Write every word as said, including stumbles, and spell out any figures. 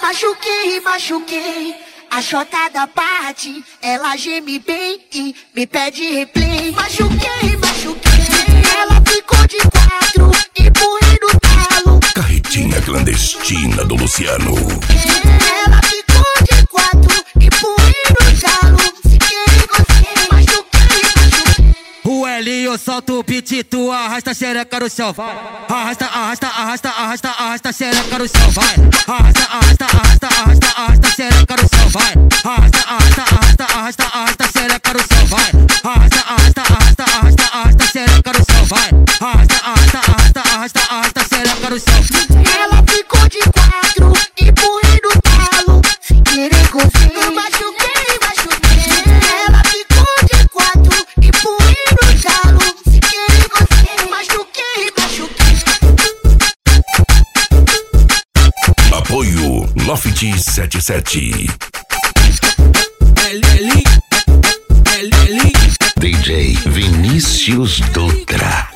Machuquei, machuquei. A chota da parte, ela geme bem e me pede replay. Machuquei, machuquei. Ela ficou de quatro, empurrei no talo. Carretinha clandestina do Luciano. Ela ficou de quatro, empurrei no talo. Se querer gostei, machuquei, machuquei. O Elinho solta o beat, tu arrasta a xereca no chão, vai. Arrasta, arrasta, arrasta, arrasta, arrasta a xereca no chão, vai. Arrasta, arrasta, arrasta, arrasta, arrasta a xereca no chão, vai. Arrasta, arrasta, arrasta, arrasta, arrasta a xereca no chão, vai. Arrasta, arrasta, arrasta, arrasta, arrasta a xereca no chão, vai. Arrasta, arrasta, arrasta, arrasta, arrasta a xereca no chão. Ela ficou de quatro, empurrei no talo. Sem querer gostei, machuquei, machuquei. Ela ficou de quatro, empurrei no talo. Sem querer gostei, machuquei, machuquei. Apoio Loft setenta e sete. D J Vinícius Dutra.